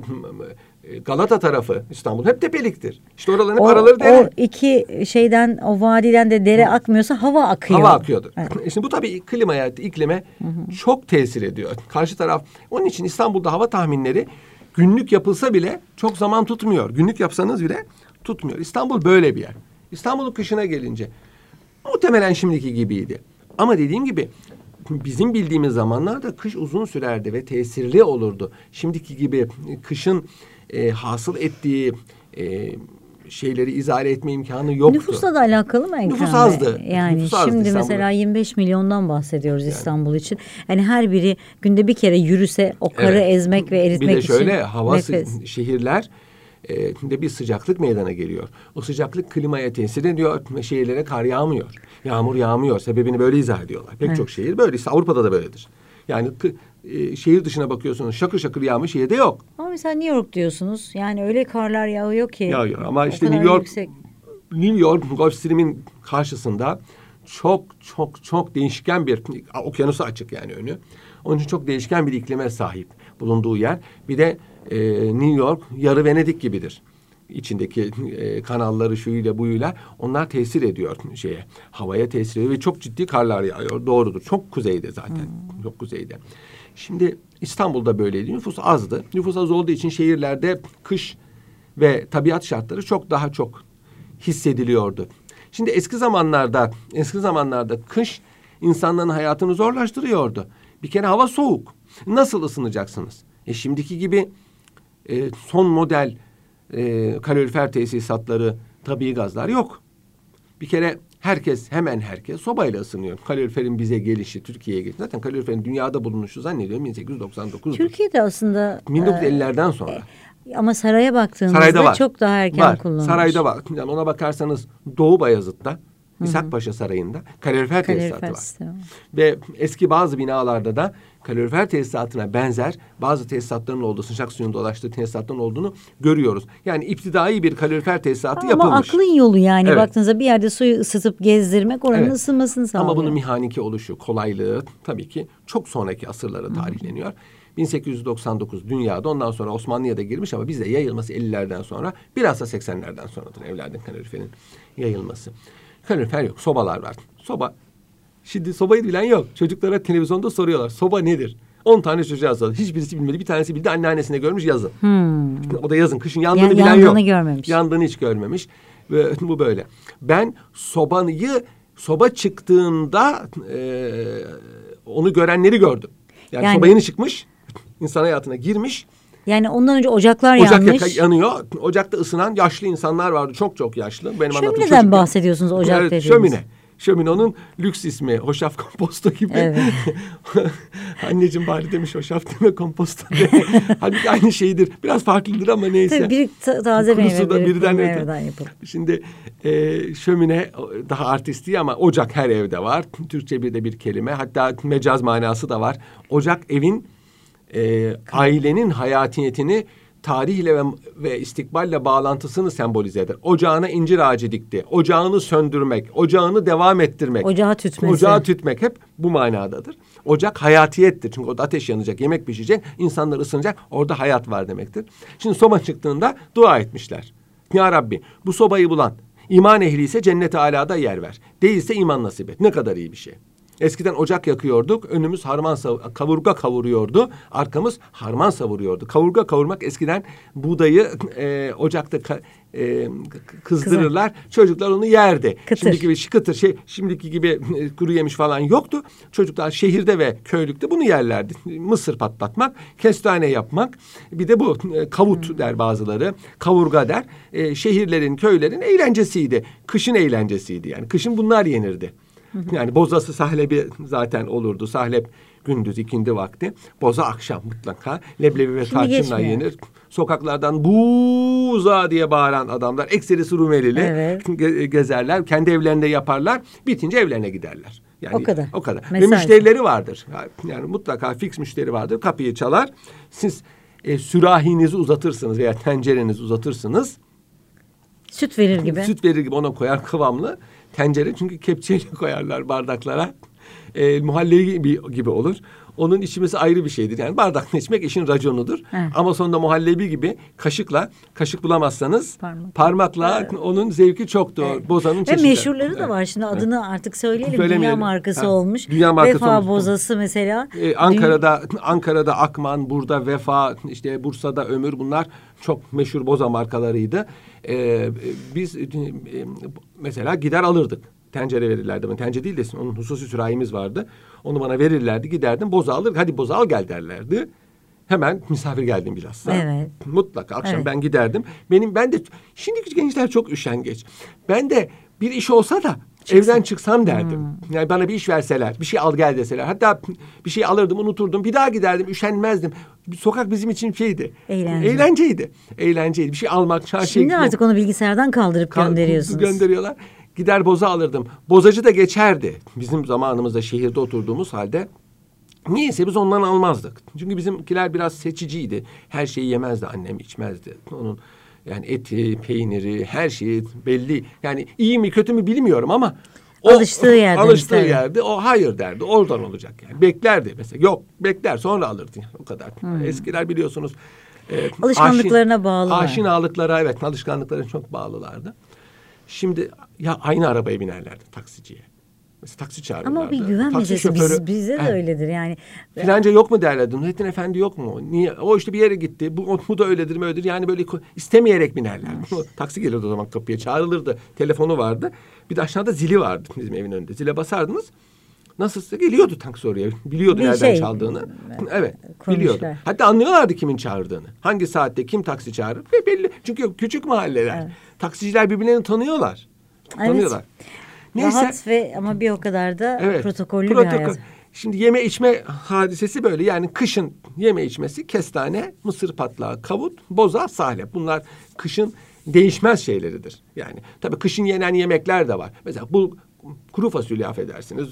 Galata tarafı İstanbul hep tepeliktir. İşte oraların hep araları dere. O iki şeyden o vadiden de dere akmıyorsa hava akıyor. Hava akıyordur. Evet. Şimdi bu tabii klimaya, iklime hı hı. çok tesir ediyor. Karşı taraf. Onun için İstanbul'da hava tahminleri günlük yapılsa bile çok zaman tutmuyor. Günlük yapsanız bile tutmuyor. İstanbul böyle bir yer. İstanbul'un kışına gelince muhtemelen şimdiki gibiydi. Ama dediğim gibi bizim bildiğimiz zamanlarda kış uzun sürerdi ve tesirli olurdu. Şimdiki gibi kışın e, hasıl ettiği e, şeyleri izale etme imkanı yoktu. Nüfusla da alakalı mı Ekrem? Nüfus azdı. Yani Nüfus azdı şimdi İstanbul'da. mesela yirmi beş milyondan bahsediyoruz yani. İstanbul için. Yani her biri günde bir kere yürüse o karı evet. ezmek ve eritmek için. Bir de şöyle için hava nefes. şehirler e, de bir sıcaklık meydana geliyor. O sıcaklık klimaya tesir ediyor ve şehirlere kar yağmıyor. Yağmur yağmıyor. Sebebini böyle izah ediyorlar. Pek evet. çok şehir böyle. Avrupa'da da böyledir. Yani e, şehir dışına bakıyorsunuz şakır şakır yağmış yerde yok. Ama mesela New York diyorsunuz. Yani öyle karlar yağıyor ki. Yağıyor ama işte New York yüksek. New York Gulf Stream'in karşısında çok çok çok değişken bir, okyanusu açık yani önü. Onun için çok değişken bir iklime sahip bulunduğu yer. Bir de e, New York yarı Venedik gibidir. İçindeki e, kanalları şuyuyla buyuyla onlar tesir ediyor şeye, havaya tesir ediyor ve çok ciddi karlar yağıyor. Doğrudur. Çok kuzeyde zaten. Hmm. Çok kuzeyde. Şimdi İstanbul'da böyleydi. Nüfus azdı. Nüfus az olduğu için şehirlerde kış ve tabiat şartları çok daha çok hissediliyordu. Şimdi eski zamanlarda, eski zamanlarda kış insanların hayatını zorlaştırıyordu. Bir kere hava soğuk. Nasıl ısınacaksınız? E şimdiki gibi e, son model e, kalorifer tesisatları, tabii gazlar yok. Bir kere herkes, hemen herkes sobayla ısınıyor. Kaloriferin bize gelişi, Türkiye'ye gelişi. Zaten kaloriferin dünyada bulunuşu zannediyorum bin sekiz yüz doksan dokuz'dur. Türkiye'de aslında bin dokuz yüz ellilerden sonra. E, ama saraya baktığımızda Sarayda var. çok daha erken var. kullanılmış. Sarayda var. Yani ona bakarsanız Doğu Bayazıt'ta, İshak Paşa Sarayı'nda kalorifer, kalorifer tesisatı var. Sistemi. Ve eski bazı binalarda da kalorifer tesisatına benzer bazı tesisatların olduğu, sıcak suyun dolaştığı tesisatların olduğunu görüyoruz. Yani iptidai bir kalorifer tesisatı ama yapılmış. Ama aklın yolu yani. Evet. Baktığınızda bir yerde suyu ısıtıp gezdirmek oranın evet. ısınmasını sağlıyor. Ama bunun mehaniki oluşu, kolaylığı tabii ki çok sonraki asırlara tarihleniyor. bin sekiz yüz doksan dokuz dünyada, ondan sonra Osmanlı'ya da girmiş ama bizde yayılması ellilerden sonra, biraz da seksenlerden sonradır evlerde kaloriferin yayılması. Kalorifer yok, sobalar var. Soba, şimdi sobayı bilen yok. Çocuklara televizyonda soruyorlar, soba nedir? On tane çocuğa sordu. Hiçbirisi bilmedi. Bir tanesi bildi, anneannesine görmüş yazın. Hmm. O da yazın. Kışın yandığını yani bilen yandığını yok. Görmemiş. Yandığını hiç görmemiş. Ve bu böyle. Ben sobayı, soba çıktığında e, onu görenleri gördüm. Yani, yani soba yeni çıkmış, insan hayatına girmiş. Yani ondan önce ocaklar Ocak yanmış. Ocak yanıyor. Ocakta ısınan yaşlı insanlar vardı. Çok çok yaşlı. Benim Şömineden bahsediyorsunuz ocak evet, dediğiniz. Şömine. Şömine onun lüks ismi. Hoşaf komposto gibi. Evet. Anneciğim bari demiş hoşaf deme komposto de. Halbuki aynı şeydir. Biraz farklıdır ama neyse. Tabii biri ta- taze meyve, biri birden meyveden yapılır. Şimdi e, şömine daha artisti ama ocak her evde var. Türkçe bir de bir kelime. Hatta mecaz manası da var. Ocak evin e, ailenin hayatiyetini, tarihle ve, ve istikballe bağlantısını sembolize eder. Ocağına incir ağacı dikti. Ocağını söndürmek, ocağını devam ettirmek. Ocağı tütmesi. Ocağı tütmek hep bu manadadır. Ocak hayatiyettir. Çünkü orada ateş yanacak, yemek pişecek, insanlar ısınacak. Orada hayat var demektir. Şimdi soba çıktığında dua etmişler. Ya Rabbi, bu sobayı bulan iman ehli ise cennet-i alada yer ver. Değilse iman nasip et. Ne kadar iyi bir şey. Eskiden ocak yakıyorduk, önümüz harman sav- kavurga kavuruyordu, arkamız harman savuruyordu. Kavurga kavurmak eskiden buğdayı e, ocakta ka- e, kızdırırlar, Kızım. Çocuklar onu yerdi. Kıtır. Şimdiki gibi kıtır, şey, şimdiki gibi e, kuru yemiş falan yoktu. Çocuklar şehirde ve köylükte bunu yerlerdi. Mısır patlatmak, kestane yapmak, bir de bu e, kavut hmm. der bazıları, kavurga der. E, şehirlerin, köylerin eğlencesiydi. Kışın eğlencesiydi yani. Kışın bunlar yenirdi. Yani bozası sahlebi zaten olurdu. Sahlep gündüz ikindi vakti. Boza akşam mutlaka. Leblebi ve tarçınla yenir. Sokaklardan buza diye bağıran adamlar. Ekserisi Rumelili. Evet. Ge- gezerler. Kendi evlerinde yaparlar. Bitince evlerine giderler. Yani o kadar. O kadar. Mesai. Ve müşterileri vardır. Yani mutlaka fix müşteri vardır. Kapıyı çalar. Siz e, sürahinizi uzatırsınız veya tencerenizi uzatırsınız. Süt verir gibi. Süt verir gibi ona koyar kıvamlı. Tencere, çünkü kepçeyle koyarlar bardaklara. E, muhallebi gibi, gibi olur. Onun içmesi ayrı bir şeydir. Yani bardakla içmek işin raconudur. Evet. Ama sonunda muhallebi gibi kaşıkla, kaşık bulamazsanız Parmak. parmakla evet. onun zevki çoktur. Evet. Bozanın çeşitleri. Ve meşhurları da evet. var. Şimdi adını evet. artık söyleyelim. Dünya markası ha. olmuş. Dünya markası Vefa olmuş. bozası mesela. Ee, Ankara'da Ankara'da Akman, burada Vefa, işte Bursa'da Ömür, bunlar çok meşhur boza markalarıydı. Ee, biz e, mesela gider alırdık. Tencere verirlerdi bana. Tencere değil de onun hususi sürahimiz vardı. Onu bana verirlerdi. Giderdim, boza alır. Hadi boza al gel derlerdi. Hemen misafir geldim bilhassa. Evet. Mutlaka akşam evet. ben giderdim. Benim ben de şimdiki gençler çok üşengeç. Ben de bir iş olsa da Çıksın. evden çıksam derdim. Hmm. Yani bana bir iş verseler, bir şey al gel deseler. Hatta bir şey alırdım, unuturdum. Bir daha giderdim, üşenmezdim. Sokak bizim için şeydi. Eğlence. Eğlenceydi. Eğlenceydi. Bir şey almak, çarşıya Şimdi gitmek. artık onu bilgisayardan kaldırıp Kal- gönderiyorsunuz. Gönderiyorlar. Gider boza alırdım. Bozacı da geçerdi. Bizim zamanımızda şehirde oturduğumuz halde. Niyeyse biz ondan almazdık. Çünkü bizimkiler biraz seçiciydi. Her şeyi yemezdi, annem içmezdi. Onun Yani eti, peyniri, her şeyi belli. Yani iyi mi kötü mü bilmiyorum ama o, alıştığı yerde. Alıştığı mesela. yerde o hayır derdi. Oradan olacak yani. Beklerdi mesela. Yok bekler sonra alırdı. Yani. O kadar. Hmm. Eskiler biliyorsunuz. E, Alışkanlıklarına aşin, bağlılar. Aşinalıklara evet alışkanlıklarına çok bağlılardı. Şimdi ya aynı arabaya binerlerdi taksiciye. Mesela taksi çağırırlardı. Ama bir güven meselesi biz, bizde de evet. öyledir yani. Filanca yok mu derlerdi. Nurettin Efendi yok mu? Niye? O işte bir yere gitti. Bu, bu da öyledir mi öyledir. Yani böyle istemeyerek binerler. Taksi gelirdi o zaman kapıya çağrılırdı. Telefonu vardı. Bir de aşağıda zili vardı bizim evin önünde. Zile basardınız. Nasılsa geliyordu taksi oraya. Biliyordu bir nereden şey, çaldığını. Evet. Konuşlar. Biliyordu. Hatta anlıyorlardı kimin çağırdığını. Hangi saatte kim taksi çağırır. Ve belli. Çünkü küçük mahalleler. Evet. Taksiciler birbirlerini tanıyorlar. Evet. Tanıyorlar. Neyse. Rahat ve ama bir o kadar da evet, protokollü protokol. Bir hayat. Şimdi yeme içme hadisesi böyle. Yani kışın yeme içmesi kestane, mısır patlağı, kavut, boza, salep. Bunlar kışın değişmez şeyleridir. Yani tabii kışın yenen yemekler de var. Mesela bu kuru fasulye affedersiniz.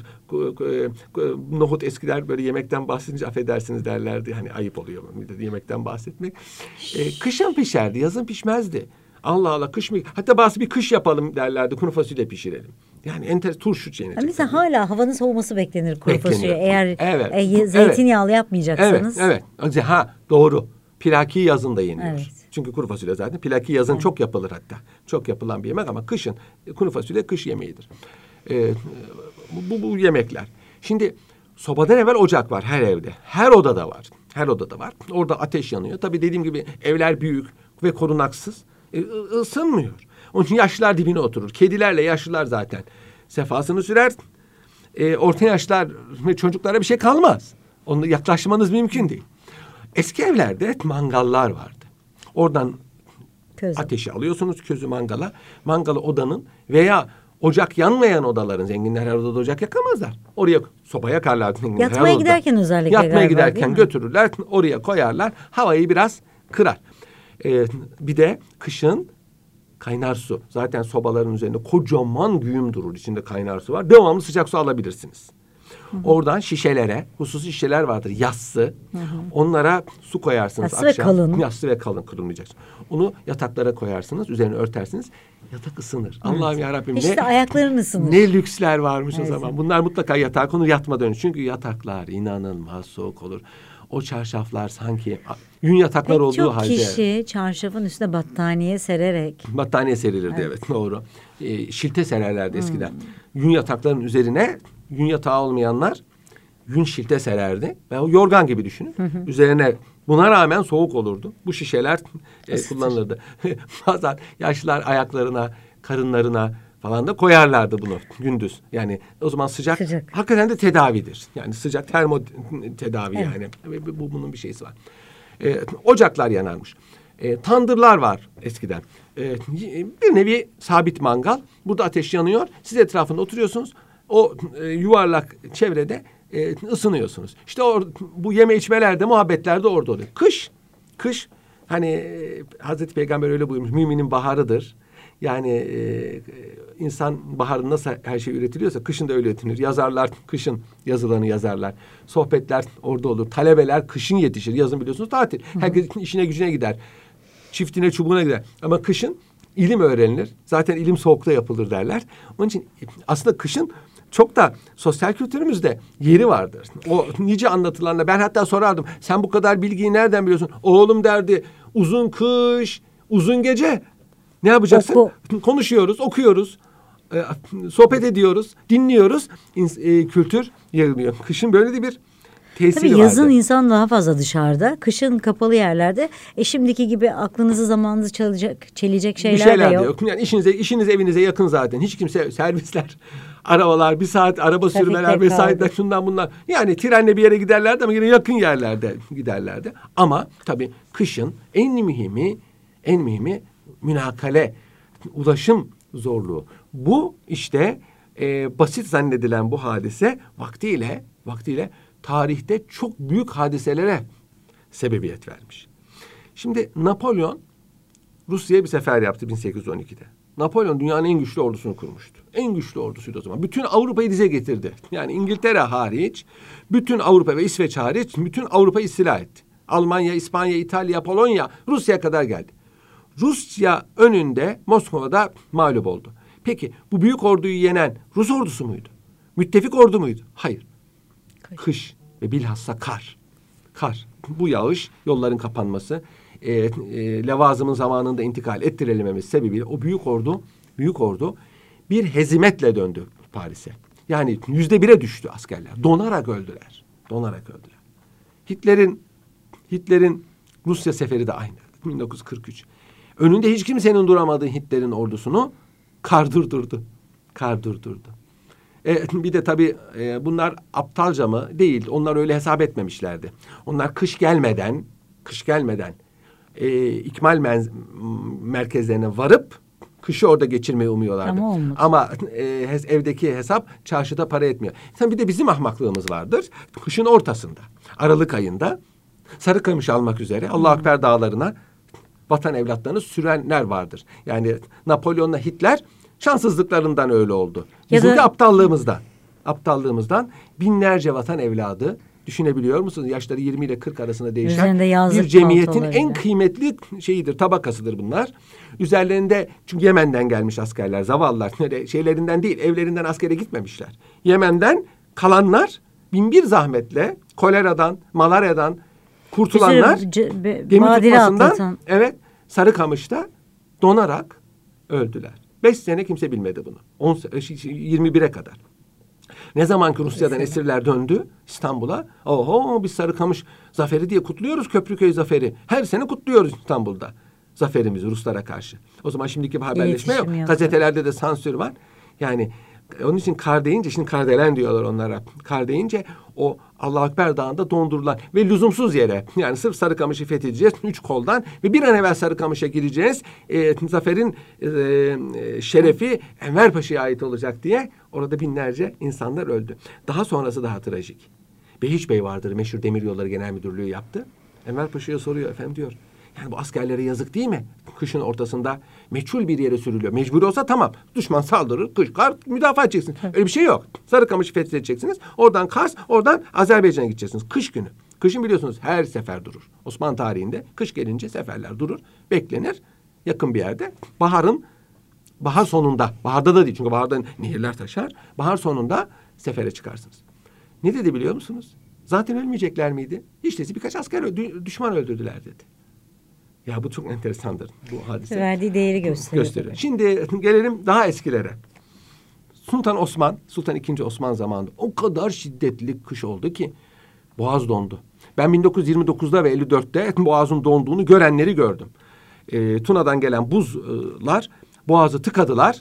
Nohut eskiler böyle yemekten bahsedince affedersiniz derlerdi. Hani ayıp oluyor yemekten bahsetmek. Ee, kışın pişerdi, yazın pişmezdi. Allah Allah kış mı? Hatta bazı bir kış yapalım derlerdi. Kuru fasulye pişirelim. Yani enter turşu yenecek. Mesela yani. Hala havanın soğuması beklenir kuru fasulye. Eğer evet. e, zeytinyağlı evet. yapmayacaksanız. Evet, evet. Ha doğru. Pilaki yazın da yeniyor. Evet. Çünkü kuru fasulye zaten pilaki yazın evet. çok yapılır hatta. Çok yapılan bir yemek ama kışın kuru fasulye kış yemeğidir. Ee, bu, bu, bu yemekler. Şimdi sobadan evvel ocak var her evde. Her odada var. Her odada var. Orada ateş yanıyor. Tabii dediğim gibi evler büyük ve korunaksız. E, ısınmıyor. Onun için yaşlılar dibine oturur. Kedilerle yaşlılar zaten sefasını sürer. E, orta yaşlar ve çocuklara bir şey kalmaz. Onunla yaklaşmanız mümkün değil. Eski evlerde mangallar vardı. Oradan közü. Ateşi alıyorsunuz közü mangala. Mangalı odanın veya ocak yanmayan odaların, zenginler her odada ocak yakamazlar. Oraya soba yakarlar. Yatmaya giderken özellikle Yatmaya giderken götürürler. Oraya koyarlar. Havayı biraz kırar. Ee, bir de kışın kaynar su. Zaten sobaların üzerinde kocaman güğüm durur. İçinde kaynar su var. Devamlı sıcak su alabilirsiniz. Hı hı. Oradan şişelere, hususi şişeler vardır. Yassı. Hı hı. Onlara su koyarsınız yassı akşam. Ve kalın. Yassı ve kalın kırılmayacak. Onu yataklara koyarsınız. Üzerine örtersiniz. Yatak ısınır. Evet. Allah'ım yarabbim. İşte ne, ayakların ısınır. Ne lüksler varmış evet. o zaman. Bunlar mutlaka yatağa konur yatmadan önce. Çünkü yataklar inanılmaz soğuk olur. O çarşaflar sanki yün yataklar Pek olduğu çok halde. Çok kişi çarşafın üstüne battaniye sererek. Battaniye serilirdi evet, evet doğru. E, şilte sererlerdi hmm. eskiden. Yün yatakların üzerine yün yatağı olmayanlar yün şilte sererdi. Ve o yorgan gibi düşünün. Hı hı. Üzerine buna rağmen soğuk olurdu. Bu şişeler e, kullanılırdı. Bazen yaşlılar ayaklarına, karınlarına falan da koyarlardı bunu gündüz. Yani o zaman sıcak, sıcak. hakikaten de tedavidir. Yani sıcak termo tedavi evet. yani. Bu, bunun bir şeysi var. Ee, ocaklar yanarmış. Ee, tandırlar var eskiden. Ee, bir nevi sabit mangal. Burada ateş yanıyor. Siz etrafında oturuyorsunuz. O e, yuvarlak çevrede e, ısınıyorsunuz. İşte or, bu yeme içmelerde, muhabbetlerde orada oluyor. Kış, kış hani e, Hazreti Peygamber öyle buyurmuş. Müminin baharıdır. Yani e, insan baharında nasıl her şey üretiliyorsa kışın da öyle üretilir. Yazarlar kışın yazılarını yazarlar. Sohbetler orada olur. Talebeler kışın yetişir. Yazın biliyorsunuz tatil. Herkes işine gücüne gider. Çiftine çubuğuna gider. Ama kışın ilim öğrenilir. Zaten ilim soğukta yapılır derler. Onun için aslında kışın çok da sosyal kültürümüzde yeri vardır. O nice anlatılanla ben hatta sorardım. Sen bu kadar bilgiyi nereden biliyorsun? Oğlum derdi uzun kış, uzun gece. Ne yapacaksın? Oku. Konuşuyoruz, okuyoruz, e, sohbet ediyoruz, dinliyoruz. İns- e, kültür yayılıyor. Kışın böyle de bir tesiri Tabii vardı. yazın insan daha fazla dışarıda, kışın kapalı yerlerde. E şimdiki gibi aklınızı zamanınızı çalacak, çelecek şeyler, bir şeyler de yok. yok. Yani işinize, işiniz evinize yakın zaten. Hiç kimse servisler, arabalar, bir saat araba Trafikte sürmeler vesaire şundan bunlar. Yani trenle bir yere giderlerdi ama yine yakın yerlerde giderlerdi. Ama tabii kışın en mühimi, en mühimi münakale, ulaşım zorluğu. Bu işte e, basit zannedilen bu hadise vaktiyle, vaktiyle tarihte çok büyük hadiselere sebebiyet vermiş. Şimdi Napolyon Rusya'ya bir sefer yaptı bin sekiz yüz on ikide. Napolyon dünyanın en güçlü ordusunu kurmuştu. En güçlü ordusuydu o zaman. Bütün Avrupa'yı dize getirdi. Yani İngiltere hariç, bütün Avrupa ve İsveç hariç bütün Avrupa'yı istila etti. Almanya, İspanya, İtalya, Polonya, Rusya kadar geldi. Rusya önünde Moskova'da mağlup oldu. Peki bu büyük orduyu yenen Rus ordusu muydu? Müttefik ordu muydu? Hayır. Kış, Kış ve bilhassa kar. Kar. Bu yağış, yolların kapanması, e, e, Levazım'ın zamanında intikal ettirilmemesi sebebiyle o büyük ordu, büyük ordu bir hezimetle döndü Paris'e. Yani yüzde bire düştü askerler. Donarak öldüler. Donarak öldüler. Hitler'in Hitler'in Rusya seferi de aynı. bin dokuz yüz kırk üç. Önünde hiç kimsenin duramadığı Hitler'in ordusunu kar durdurdu. Kar durdurdu. E, bir de tabii e, bunlar aptalca mı? Değil. Onlar öyle hesap etmemişlerdi. Onlar kış gelmeden, kış gelmeden e, ikmal men- merkezlerine varıp kışı orada geçirmeyi umuyorlardı. Ama olmadı. Ama e, hes- evdeki hesap çarşıda para etmiyor. Sen bir de bizim ahmaklığımız vardır. Kışın ortasında, Aralık ayında Sarıkamış almak üzere Allah-u Ekber dağlarına vatan evlatlarını sürenler vardır. Yani Napolyon'la Hitler şanssızlıklarından öyle oldu. Bizimki da aptallığımızdan. Aptallığımızdan binlerce vatan evladı, düşünebiliyor musunuz? Yaşları yirmi ile kırk arasında değişen bir cemiyetin en kıymetli şeyidir, tabakasıdır bunlar. Üzerlerinde, çünkü Yemen'den gelmiş askerler, zavallılar, şeylerinden değil, evlerinden askere gitmemişler. Yemen'den kalanlar bin bir zahmetle koleradan, malaryadan kurtulanlar gemi tutmasından, evet, Sarıkamış'ta donarak öldüler. Beş sene kimse bilmedi bunu. On, yirmi bire kadar. Ne zaman ki Rusya'dan Mesela. esirler döndü İstanbul'a, oho biz Sarıkamış zaferi diye kutluyoruz, Köprüköy zaferi. Her sene kutluyoruz İstanbul'da zaferimizi Ruslara karşı. O zaman şimdiki bir haberleşme yok. Yaptı. Gazetelerde de sansür var. Yani onun için kar deyince, şimdi kardelen diyorlar onlara. Kar deyince o Allah-u Ekber Dağı'nda dondurulan ve lüzumsuz yere, yani sırf Sarıkamış'ı fethedeceğiz üç koldan ve bir an evvel Sarıkamış'a gireceğiz. E, zaferin e, şerefi Enver Paşa'ya ait olacak diye orada binlerce insanlar öldü. Daha sonrası daha trajik. Behiç Bey vardır, meşhur Demiryolları Genel Müdürlüğü yaptı. Enver Paşa'ya soruyor, efendim diyor. Yani bu askerlere yazık değil mi? Kışın ortasında meçhul bir yere sürülüyor. Mecbur olsa tamam. Düşman saldırır, kış, kar, müdafaa edeceksin. Öyle bir şey yok. Sarıkamış'ı fethedeceksiniz. Oradan Kars, oradan Azerbaycan'a gideceksiniz. Kış günü. Kışın biliyorsunuz her sefer durur. Osmanlı tarihinde kış gelince seferler durur. Beklenir. Yakın bir yerde. Baharın, bahar sonunda, baharda da değil çünkü baharda nehirler taşar. Bahar sonunda sefere çıkarsınız. Ne dedi biliyor musunuz? Zaten ölmeyecekler miydi? Hiç değilse birkaç asker öldü, düşman öldürdüler dedi. Ya bu çok enteresandır bu hadise. Verdiği değeri gösteriyor. gösteriyor. Şimdi gelelim daha eskilere. Sultan Osman, Sultan ikinci. Osman zamanında o kadar şiddetli kış oldu ki Boğaz dondu. Ben bin dokuz yüz yirmi dokuzda ve elli dörtte Boğaz'ın donduğunu görenleri gördüm. E, Tuna'dan gelen buzlar Boğaz'ı tıkadılar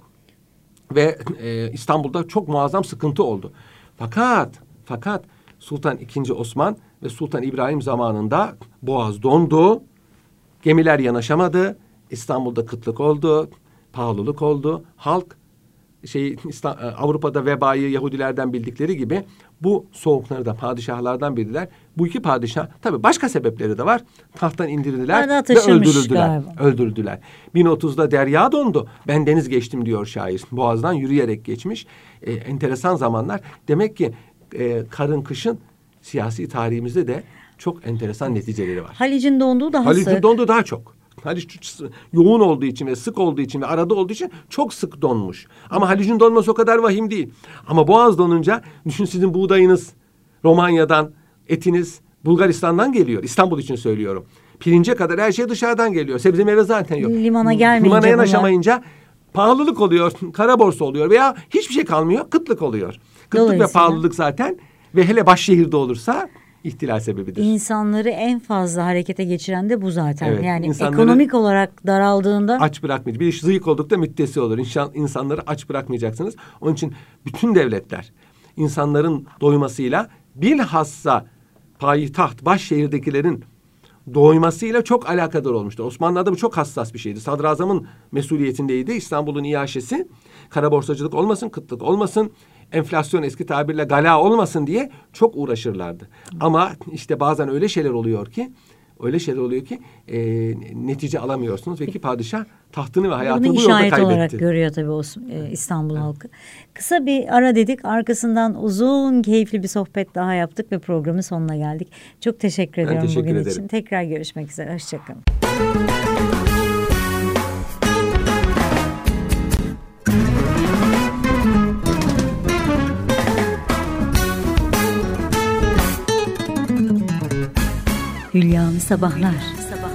ve e, İstanbul'da çok muazzam sıkıntı oldu. Fakat, fakat Sultan ikinci. Osman ve Sultan İbrahim zamanında Boğaz dondu. Gemiler yanaşamadı. İstanbul'da kıtlık oldu. Pahalılık oldu. Halk şey Avrupa'da vebayı Yahudilerden bildikleri gibi bu soğukları da padişahlardan bildiler. Bu iki padişah tabii başka sebepleri de var. Tahttan indirildiler ve öldürüldüler. Galiba. Öldürüldüler. bin otuzda derya dondu. Ben deniz geçtim diyor şair. Boğaz'dan yürüyerek geçmiş. Ee, enteresan zamanlar. Demek ki e, karın kışın siyasi tarihimizde de çok enteresan neticeleri var. Halic'in donduğu daha Halic'in sık. Halic'in donduğu daha çok. Haliç yoğun olduğu için ve sık olduğu için ve arada olduğu için çok sık donmuş. Ama Halic'in donması o kadar vahim değil. Ama Boğaz donunca düşün, sizin buğdayınız Romanya'dan, etiniz Bulgaristan'dan geliyor. İstanbul için söylüyorum. Pirince kadar her şey dışarıdan geliyor. Sebze meyve zaten yok. Limana gelmeyince. Limana yanaşamayınca bunlar... pahalılık oluyor, kara borsa oluyor veya hiçbir şey kalmıyor, kıtlık oluyor. Kıtlık ve pahalılık zaten ve hele başşehirde olursa ihtilal sebebidir. İnsanları en fazla harekete geçiren de bu zaten. Evet, yani ekonomik olarak daraldığında aç bırakmayacak. Bir iş zayıf oldukta müddesi olur. İnsan, insanları aç bırakmayacaksınız. Onun için bütün devletler insanların doymasıyla, bilhassa payitaht, başşehirdekilerin doymasıyla çok alakadar olmuştu. Osmanlılar'da bu çok hassas bir şeydi. Sadrazamın mesuliyetindeydi. İstanbul'un iaşesi, kara borsacılık olmasın, kıtlık olmasın, enflasyon eski tabirle gala olmasın diye çok uğraşırlardı. Ama işte bazen öyle şeyler oluyor ki, öyle şeyler oluyor ki e, netice alamıyorsunuz ve ki padişah tahtını ve hayatını bunu bu yolda kaybetti. olarak görüyor tabii o e, İstanbul evet. halkı. Kısa bir ara dedik. Arkasından uzun, keyifli bir sohbet daha yaptık ve programın sonuna geldik. Çok teşekkür ediyorum teşekkür bugün ederim. için. Tekrar görüşmek üzere. Hoşçakalın. Hülyalı Sabahlar. Sabahlar.